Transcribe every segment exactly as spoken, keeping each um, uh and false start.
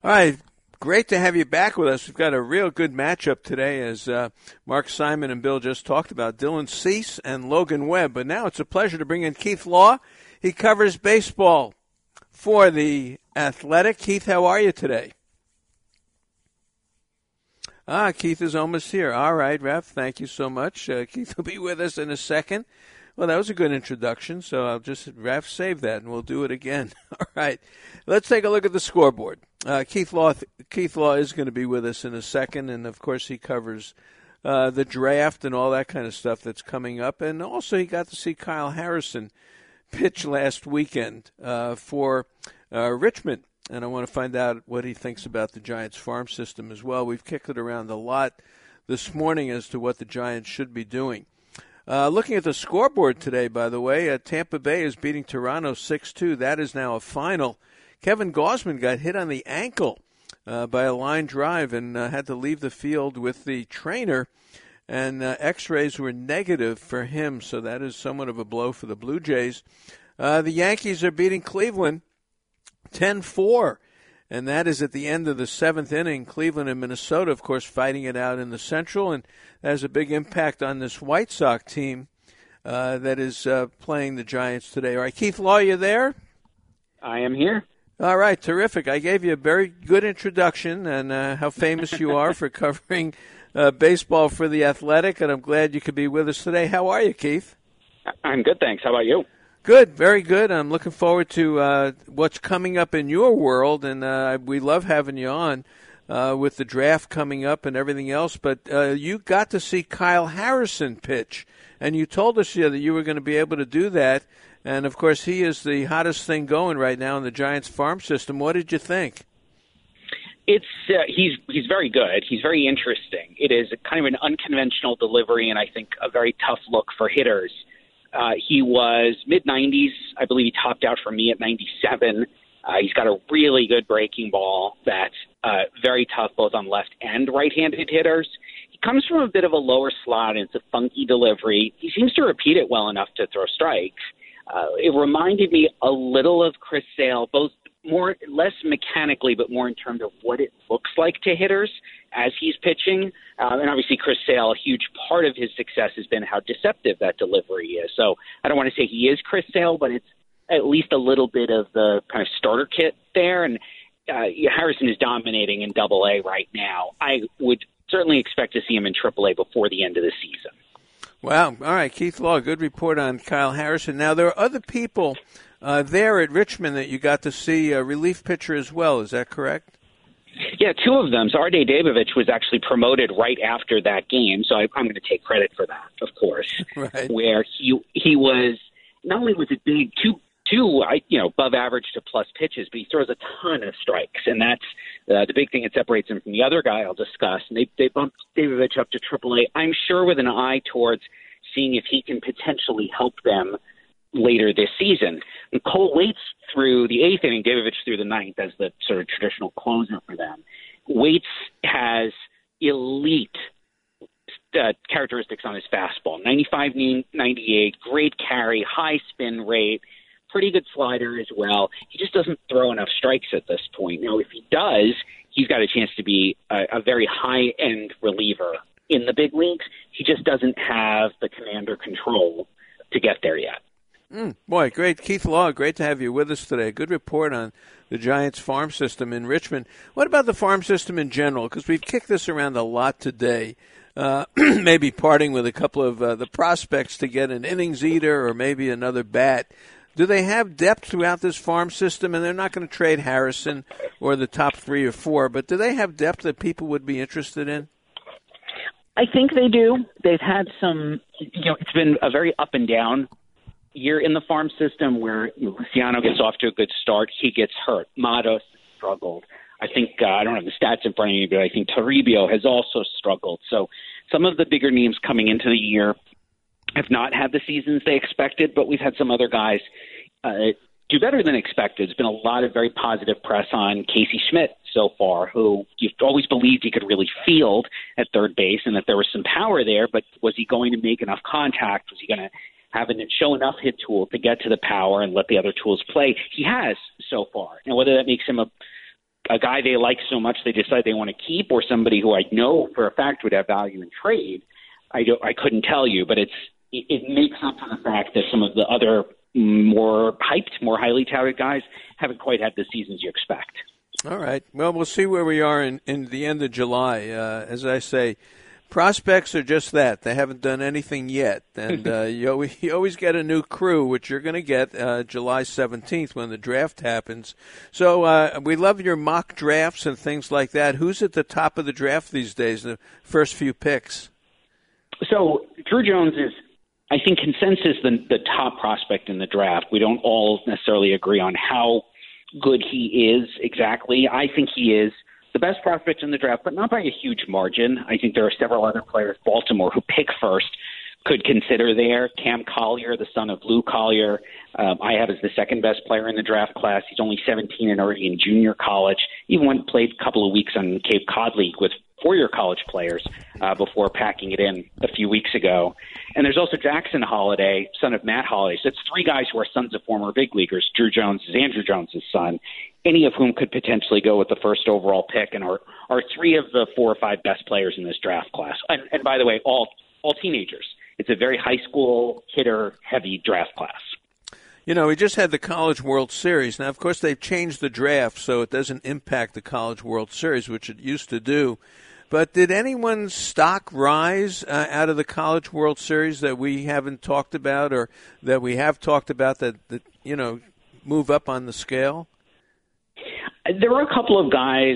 All right. Great to have you back with us. We've got a real good matchup today, as uh, Mark Simon and Bill just talked about, Dylan Cease and Logan Webb. But now it's a pleasure to bring in Keith Law. He covers baseball for The Athletic. Keith, how are you today? Ah, Keith is almost here. All right, Ref, thank you so much. Uh, Keith will be with us in a second. Well, that was a good introduction, so I'll just, Ref, save that, and we'll do it again. All right, let's take a look at the scoreboard. Uh, Keith Law Keith Law is going to be with us in a second, and, of course, he covers uh, the draft and all that kind of stuff that's coming up. And also he got to see Kyle Harrison pitch last weekend uh, for uh, Richmond, and I want to find out what he thinks about the Giants farm system as well. We've kicked it around a lot this morning as to what the Giants should be doing. Uh, looking at the scoreboard today, by the way, uh, Tampa Bay is beating Toronto six two. That is now a final. Kevin Gausman got hit on the ankle uh, by a line drive and uh, had to leave the field with the trainer, and uh, x-rays were negative for him, so that is somewhat of a blow for the Blue Jays. Uh, the Yankees are beating Cleveland ten four, and that is at the end of the seventh inning. Cleveland and Minnesota, of course, fighting it out in the Central, and that has a big impact on this White Sox team uh, that is uh, playing the Giants today. All right, Keith Law, you there? I am here. All right, terrific. I gave you a very good introduction and uh, how famous you are for covering uh, baseball for The Athletic, and I'm glad you could be with us today. How are you, Keith? I'm good, thanks. How about you? Good, very good. I'm looking forward to uh, what's coming up in your world, and uh, we love having you on uh, with the draft coming up and everything else. But uh, you got to see Kyle Harrison pitch, and you told us yeah, that you were going to be able to do that. And, of course, he is the hottest thing going right now in the Giants farm system. What did you think? It's uh, he's he's very good. He's very interesting. It is a kind of an unconventional delivery, and I think a very tough look for hitters. Uh, he was mid nineties. I believe he topped out for me at ninety-seven. Uh, he's got a really good breaking ball that's uh, very tough both on left and right-handed hitters. He comes from a bit of a lower slot, and it's a funky delivery. He seems to repeat it well enough to throw strikes. Uh, it reminded me a little of Chris Sale, both more less mechanically, but more in terms of what it looks like to hitters as he's pitching. Uh, and obviously, Chris Sale, a huge part of his success has been how deceptive that delivery is. So I don't want to say he is Chris Sale, but it's at least a little bit of the kind of starter kit there. And uh, Harrison is dominating in Double A right now. I would certainly expect to see him in Triple A before the end of the season. Wow. All right, Keith Law, good report on Kyle Harrison. Now, there are other people uh, there at Richmond that you got to see, a relief pitcher as well. Is that correct? Yeah, two of them. So Ardej Dabovic was actually promoted right after that game, so I, I'm going to take credit for that, of course. Right. Where he he was, not only was it big, two, two you know, above average to plus pitches, but he throws a ton of strikes, and that's uh, the big thing that separates him from the other guy I'll discuss. And they, they bumped Dabovic up to Triple A, I'm sure with an eye towards seeing if he can potentially help them later this season. And Cole Waits through the eighth inning, Dabovic through the ninth as the sort of traditional closer for them. Waits has elite uh, characteristics on his fastball, ninety-five ninety-eight, great carry, high spin rate, pretty good slider as well. He just doesn't throw enough strikes at this point. Now, if he does, he's got a chance to be a, a very high-end reliever in the big leagues. He just doesn't have the command or control to get there yet. Mm, boy, great. Keith Law, great to have you with us today. Good report on the Giants farm system in Richmond. What about the farm system in general? Because we've kicked this around a lot today. Uh, maybe parting with a couple of uh, the prospects to get an innings eater or maybe another bat. Do they have depth throughout this farm system? And they're not going to trade Harrison or the top three or four, but do they have depth that people would be interested in? I think they do. They've had some, you know, it's been a very up and down year in the farm system where you know, Luciano gets off to a good start. He gets hurt. Matos struggled. I think, uh, I don't have the stats in front of me, but I think Toribio has also struggled. So some of the bigger names coming into the year have not had the seasons they expected, but we've had some other guys uh, do better than expected. There's been a lot of very positive press on Casey Schmidt so far, who you've always believed he could really field at third base and that there was some power there, but was he going to make enough contact? Was he going to have an, show enough hit tool to get to the power and let the other tools play? He has so far. And whether that makes him a a guy they like so much they decide they want to keep, or somebody who I know for a fact would have value in trade, I don't, I couldn't tell you. But it's it, it makes up for the fact that some of the other more hyped, more highly touted guys haven't quite had the seasons you expect. All right. Well, we'll see where we are in, in the end of July. Uh, as I say, prospects are just that. They haven't done anything yet. And uh, you, always, you always get a new crew, which you're going to get uh, July seventeenth when the draft happens. So uh, we love your mock drafts and things like that. Who's at the top of the draft these days, the first few picks? So Drew Jones is, I think, consensus the, the top prospect in the draft. We don't all necessarily agree on how good he is exactly. I think he is the best prospect in the draft, but not by a huge margin. I think there are several other players, Baltimore, who pick first, could consider there. Cam Collier, the son of Lou Collier, um, I have as the second best player in the draft class. He's only seventeen and already in junior college. Even went and played a couple of weeks on Cape Cod League with four-year college players uh, before packing it in a few weeks ago. And there's also Jackson Holiday, son of Matt Holiday. So it's three guys who are sons of former big leaguers. Drew Jones is Andrew Jones' son, any of whom could potentially go with the first overall pick and are, are three of the four or five best players in this draft class. And, and by the way, all all teenagers. It's a very high school hitter-heavy draft class. You know, we just had the College World Series. Now, of course, they've changed the draft so it doesn't impact the College World Series, which it used to do. But did anyone's stock rise uh, out of the College World Series that we haven't talked about, or that we have talked about that, that you know, move up on the scale? There were a couple of guys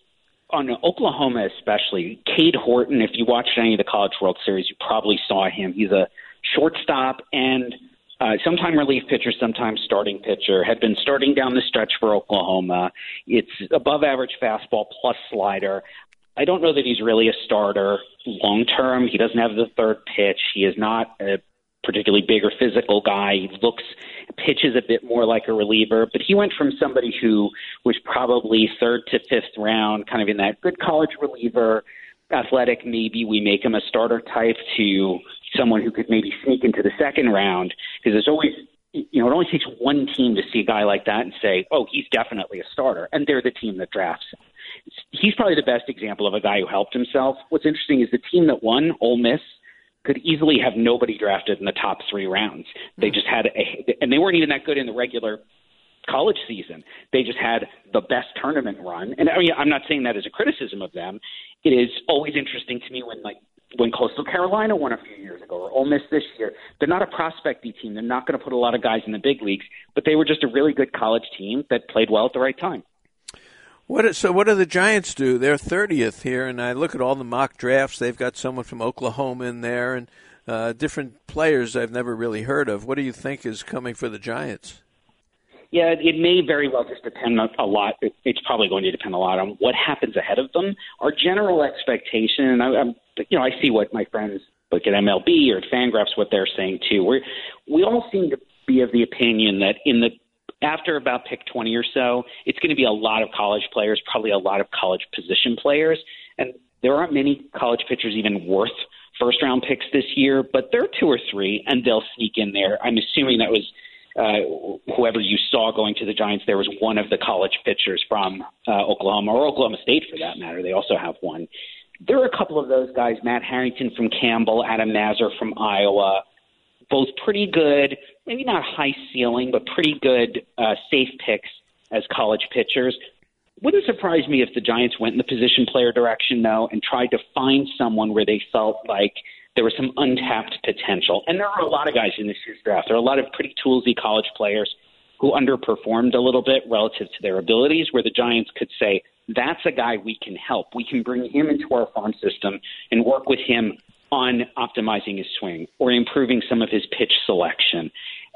on Oklahoma, especially. Cade Horton, if you watched any of the College World Series, you probably saw him. He's a shortstop and uh, sometime relief pitcher, sometimes starting pitcher, had been starting down the stretch for Oklahoma. It's above average fastball plus slider. I don't know that he's really a starter long term. He doesn't have the third pitch. He is not a particularly big or physical guy. He looks, pitches a bit more like a reliever, but he went from somebody who was probably third to fifth round, kind of in that good college reliever, athletic, maybe we make him a starter type, to someone who could maybe sneak into the second round. Because there's always, you know, it only takes one team to see a guy like that and say, oh, he's definitely a starter, and they're the team that drafts him. He's probably the best example of a guy who helped himself. What's interesting is the team that won, Ole Miss, could easily have nobody drafted in the top three rounds. They just had, a, and they weren't even that good in the regular college season. They just had the best tournament run. And I mean, I'm not saying that as a criticism of them. It is always interesting to me when, like, when Coastal Carolina won a few years ago, or Ole Miss this year. They're not a prospecty team. They're not going to put a lot of guys in the big leagues, but they were just a really good college team that played well at the right time. What so what do the Giants do? They're thirtieth here, and I look at all the mock drafts. They've got someone from Oklahoma in there, and uh, different players I've never really heard of. What do you think is coming for the Giants? Yeah, it may very well just depend a lot. It's probably going to depend a lot on what happens ahead of them. Our general expectation, and I, I'm, you know, I see what my friends look at M L B or at Fangraphs, what they're saying too. We we all seem to be of the opinion that in the after about pick twenty or so, it's going to be a lot of college players, probably a lot of college position players. And there aren't many college pitchers even worth first-round picks this year, but there are two or three, and they'll sneak in there. I'm assuming that was uh, whoever you saw going to the Giants, there was one of the college pitchers from uh, Oklahoma, or Oklahoma State for that matter. They also have one. There are a couple of those guys, Matt Harrington from Campbell, Adam Mazur from Iowa, both pretty good, maybe not high ceiling, but pretty good uh, safe picks as college pitchers. Wouldn't surprise me if the Giants went in the position player direction, though, and tried to find someone where they felt like there was some untapped potential. And there are a lot of guys in this year's draft. There are a lot of pretty toolsy college players who underperformed a little bit relative to their abilities, where the Giants could say, that's a guy we can help. We can bring him into our farm system and work with him on optimizing his swing or improving some of his pitch selection.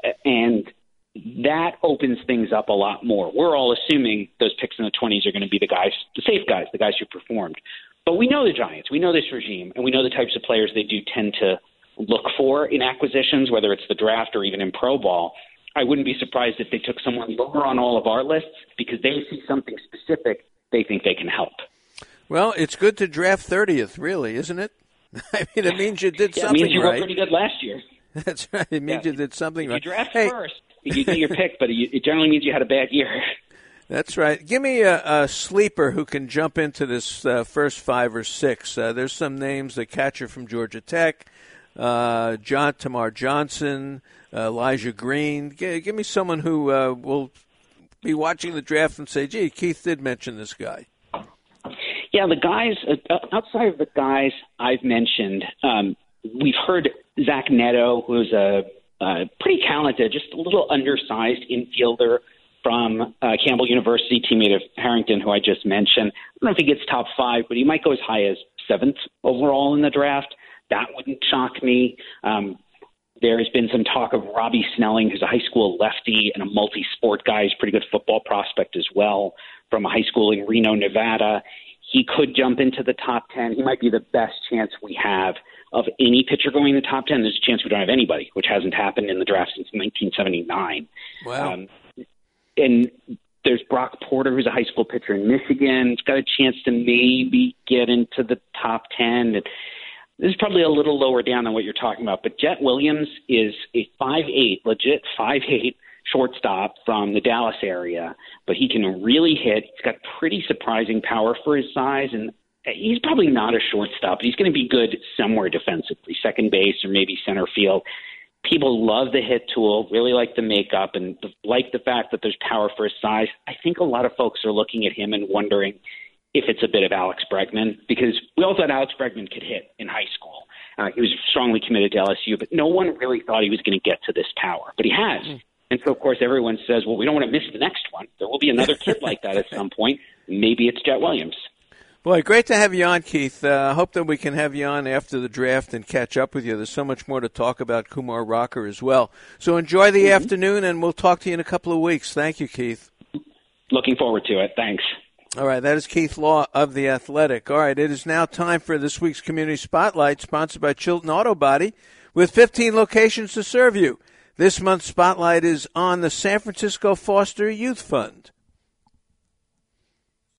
And that opens things up a lot more. We're all assuming those picks in the twenties are going to be the guys, the safe guys, the guys who performed. But we know the Giants. We know this regime, and we know the types of players they do tend to look for in acquisitions, whether it's the draft or even in pro ball. I wouldn't be surprised if they took someone lower on all of our lists because they see something specific they think they can help. Well, it's good to draft thirtieth, really, isn't it? I mean, it means you did yeah, something right. It means you right. were pretty good last year. That's right. It means yeah. you did something if right. You draft hey. first, you get your pick, but it generally means you had a bad year. That's right. Give me a, a sleeper who can jump into this uh, first five or six. Uh, there's some names: the catcher from Georgia Tech, uh, John Tamar Johnson, uh, Elijah Green. G- give me someone who uh, will be watching the draft and say, "Gee, Keith did mention this guy." Yeah, the guys uh, outside of the guys I've mentioned, um, we've heard Zach Neto, who's a uh, pretty talented, just a little undersized infielder from uh, Campbell University, teammate of Harrington, who I just mentioned. I don't know if he gets top five, but he might go as high as seventh overall in the draft. That wouldn't shock me. Um, there's been some talk of Robbie Snelling, who's a high school lefty and a multi-sport guy. He's a pretty good football prospect as well, from a high school in Reno, Nevada. He could jump into the top ten. He might be the best chance we have of any pitcher going in the top ten. There's a chance we don't have anybody, which hasn't happened in the draft since nineteen seventy-nine. Wow. Um, and there's Brock Porter, who's a high school pitcher in Michigan. He's got a chance to maybe get into the top ten. And this is probably a little lower down than what you're talking about. But Jet Williams is a five eight, legit five eight shortstop from the Dallas area. But he can really hit. He's got pretty surprising power for his size. And he's probably not a shortstop, but he's going to be good somewhere defensively, second base or maybe center field. People love the hit tool, really like the makeup, and like the fact that there's power for his size. I think a lot of folks are looking at him and wondering if it's a bit of Alex Bregman, because we all thought Alex Bregman could hit in high school. Uh, he was strongly committed to L S U, but no one really thought he was going to get to this power. But he has. Mm. And so, of course, everyone says, well, we don't want to miss the next one. There will be another kid like that at some point. Maybe it's Jet Williams. Boy, great to have you on, Keith. I uh, hope that we can have you on after the draft and catch up with you. There's so much more to talk about Kumar Rocker as well. So enjoy the mm-hmm. afternoon, and we'll talk to you in a couple of weeks. Thank you, Keith. Looking forward to it. Thanks. All right, that is Keith Law of The Athletic. All right, it is now time for this week's Community Spotlight, sponsored by Chilton Auto Body, with fifteen locations to serve you. This month's Spotlight is on the San Francisco Foster Youth Fund.